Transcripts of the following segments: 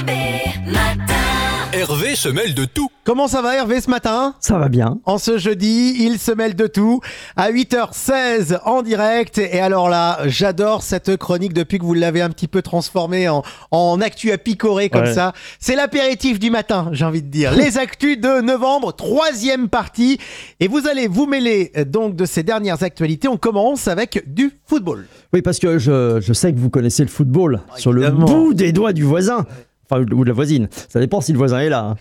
Hervé se mêle de tout. Comment ça va Hervé ce matin ? Ça va bien. En ce jeudi, il se mêle de tout à 8h16 en direct. Et alors là, j'adore cette chronique depuis que vous l'avez un petit peu transformée en actu à picorer comme ça. C'est l'apéritif du matin, j'ai envie de dire. Les actus de novembre, 3e partie. Et vous allez vous mêler donc de ces dernières actualités. On commence avec du football. Oui, parce que je sais que vous connaissez le football sur le bout des doigts du voisin. Enfin, ou de la voisine. Ça dépend si le voisin est là.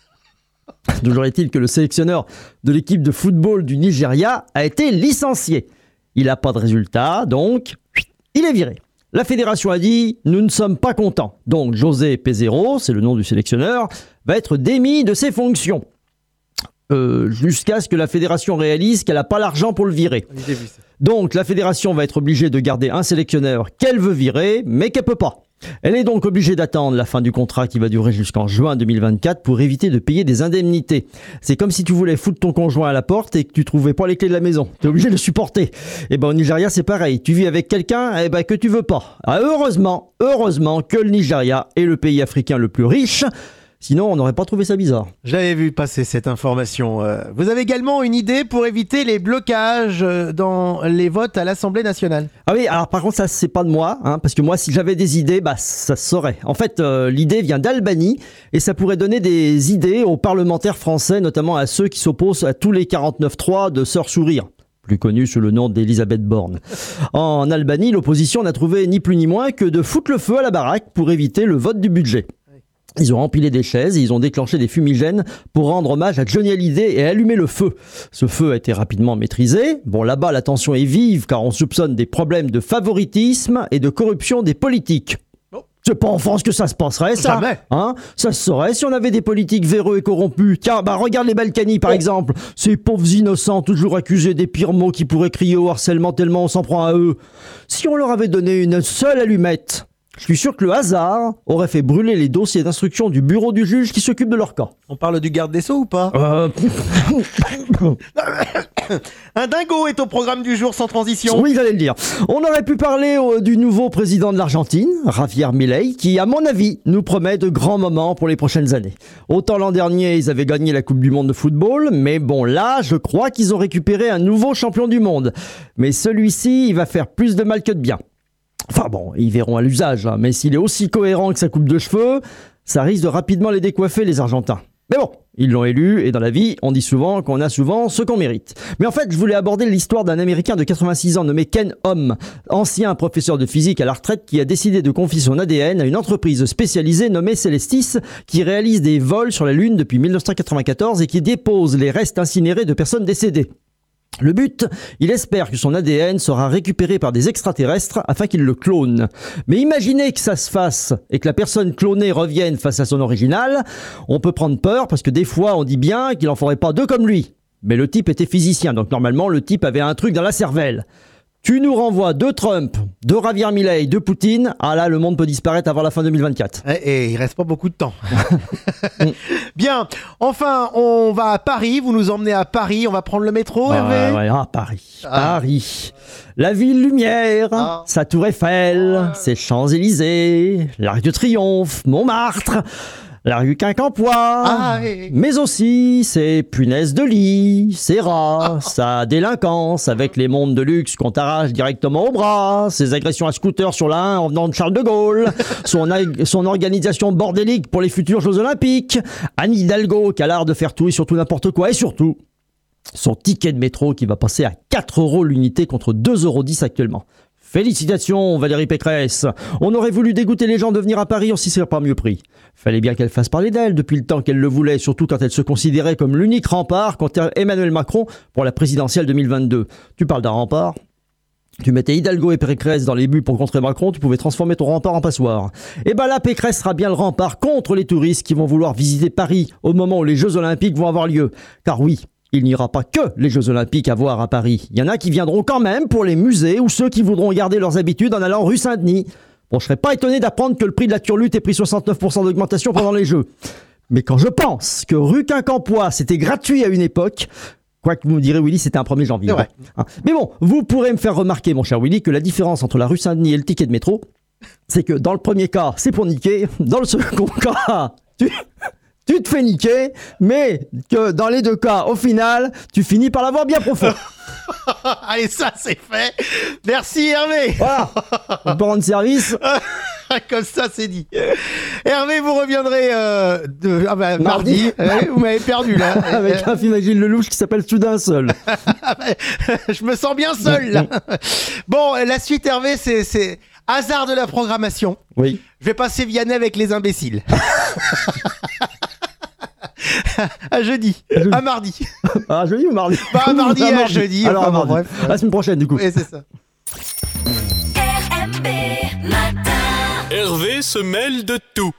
Toujours est-il que le sélectionneur de l'équipe de football du Nigeria a été licencié. Il n'a pas de résultat, donc il est viré. La fédération a dit « Nous ne sommes pas contents ». Donc José Peseiro, c'est le nom du sélectionneur, va être démis de ses fonctions. Jusqu'à ce que la fédération réalise qu'elle n'a pas l'argent pour le virer. Donc la fédération va être obligée de garder un sélectionneur qu'elle veut virer, mais qu'elle ne peut pas. Elle est donc obligée d'attendre la fin du contrat qui va durer jusqu'en juin 2024 pour éviter de payer des indemnités. C'est comme si tu voulais foutre ton conjoint à la porte et que tu trouvais pas les clés de la maison. Tu es obligé de le supporter. Et ben au Nigeria c'est pareil. Tu vis avec quelqu'un que tu veux pas. Ah, heureusement que le Nigeria est le pays africain le plus riche. Sinon, on n'aurait pas trouvé ça bizarre. J'avais vu passer cette information. Vous avez également une idée pour éviter les blocages dans les votes à l'Assemblée nationale ? Ah oui, alors par contre, ça, c'est pas de moi, parce que moi, si j'avais des idées, ça se saurait. En fait, l'idée vient d'Albanie et ça pourrait donner des idées aux parlementaires français, notamment à ceux qui s'opposent à tous les 49.3 de Sœur Sourire, plus connue sous le nom d'Elisabeth Borne. En Albanie, l'opposition n'a trouvé ni plus ni moins que de foutre le feu à la baraque pour éviter le vote du budget. Ils ont empilé des chaises et ils ont déclenché des fumigènes pour rendre hommage à Johnny Hallyday et allumer le feu. Ce feu a été rapidement maîtrisé. Bon, là-bas, la tension est vive car on soupçonne des problèmes de favoritisme et de corruption des politiques. C'est pas en France que ça se passerait, ça. Jamais. Ça se saurait si on avait des politiques véreux et corrompus. Tiens, regarde les Balkany, par exemple. Ces pauvres innocents, toujours accusés des pires mots qui pourraient crier au harcèlement tellement on s'en prend à eux. Si on leur avait donné une seule allumette, je suis sûr que le hasard aurait fait brûler les dossiers d'instruction du bureau du juge qui s'occupe de leur cas. On parle du garde des Sceaux ou pas ? Un dingo est au programme du jour sans transition. Oui, j'allais le dire. On aurait pu parler du nouveau président de l'Argentine, Javier Milei, qui, à mon avis, nous promet de grands moments pour les prochaines années. Autant l'an dernier, ils avaient gagné la Coupe du Monde de football, mais bon, là, je crois qu'ils ont récupéré un nouveau champion du monde. Mais celui-ci, il va faire plus de mal que de bien. Enfin bon, ils verront à l'usage, mais s'il est aussi cohérent que sa coupe de cheveux, ça risque de rapidement les décoiffer, les Argentins. Mais bon, ils l'ont élu, et dans la vie, on dit souvent qu'on a souvent ce qu'on mérite. Mais en fait, je voulais aborder l'histoire d'un Américain de 86 ans nommé Ken Hom, ancien professeur de physique à la retraite qui a décidé de confier son ADN à une entreprise spécialisée nommée Celestis, qui réalise des vols sur la Lune depuis 1994 et qui dépose les restes incinérés de personnes décédées. Le but, il espère que son ADN sera récupéré par des extraterrestres afin qu'ils le clonent. Mais imaginez que ça se fasse et que la personne clonée revienne face à son original, on peut prendre peur parce que des fois on dit bien qu'il n'en faudrait pas deux comme lui. Mais le type était physicien, donc normalement le type avait un truc dans la cervelle. Tu nous renvoies de Trump, de Javier Milei, de Poutine, là le monde peut disparaître avant la fin 2024. Et il reste pas beaucoup de temps. Bien, enfin on va à Paris, vous nous emmenez à Paris, on va prendre le métro Hervé ? Paris. La ville lumière, sa tour Eiffel, ses Champs-Élysées, l'Arc de Triomphe, Montmartre, la rue Quincampoix, mais aussi ses punaises de lit, ses rats, sa délinquance avec les montres de luxe qu'on t'arrache directement au bras, ses agressions à scooter sur la 1 en venant de Charles de Gaulle, son organisation bordélique pour les futurs Jeux Olympiques, Anne Hidalgo qui a l'art de faire tout et surtout n'importe quoi, et surtout son ticket de métro qui va passer à 4 € l'unité contre 2,10 € actuellement. Félicitations Valérie Pécresse. On aurait voulu dégoûter les gens de venir à Paris, on s'y serait pas mieux pris. Fallait bien qu'elle fasse parler d'elle depuis le temps qu'elle le voulait, surtout quand elle se considérait comme l'unique rempart contre Emmanuel Macron pour la présidentielle 2022. Tu parles d'un rempart ? Tu mettais Hidalgo et Pécresse dans les buts pour contrer Macron, tu pouvais transformer ton rempart en passoire. Et là, Pécresse sera bien le rempart contre les touristes qui vont vouloir visiter Paris au moment où les Jeux Olympiques vont avoir lieu. Car oui, il n'y aura pas que les Jeux Olympiques à voir à Paris. Il y en a qui viendront quand même pour les musées ou ceux qui voudront garder leurs habitudes en allant rue Saint-Denis. Bon, je serais pas étonné d'apprendre que le prix de la turlute ait pris 69% d'augmentation pendant les Jeux. Mais quand je pense que rue Quincampoix, c'était gratuit à une époque, quoique vous me direz, Willy, c'était un 1er janvier. Ouais. Mais bon, vous pourrez me faire remarquer, mon cher Willy, que la différence entre la rue Saint-Denis et le ticket de métro, c'est que dans le premier cas, c'est pour niquer. Dans le second cas, tu te fais niquer, mais que dans les deux cas, au final, tu finis par l'avoir bien profond. Allez, ça c'est fait. Merci Hervé. Voilà, on peut rendre service. Comme ça, c'est dit. Hervé, vous reviendrez mardi. Vous m'avez perdu là. Avec un film avec Gilles Lelouch qui s'appelle Soudain seul. Je me sens bien seul là. Bon, la suite Hervé, c'est hasard de la programmation. Oui. Je vais passer Vianney avec les imbéciles. À jeudi. À mardi. À jeudi ou mardi? À mardi et à jeudi. Alors enfin, à mardi. Bref. La semaine prochaine du coup. Oui, c'est ça. Hervé se mêle de tout.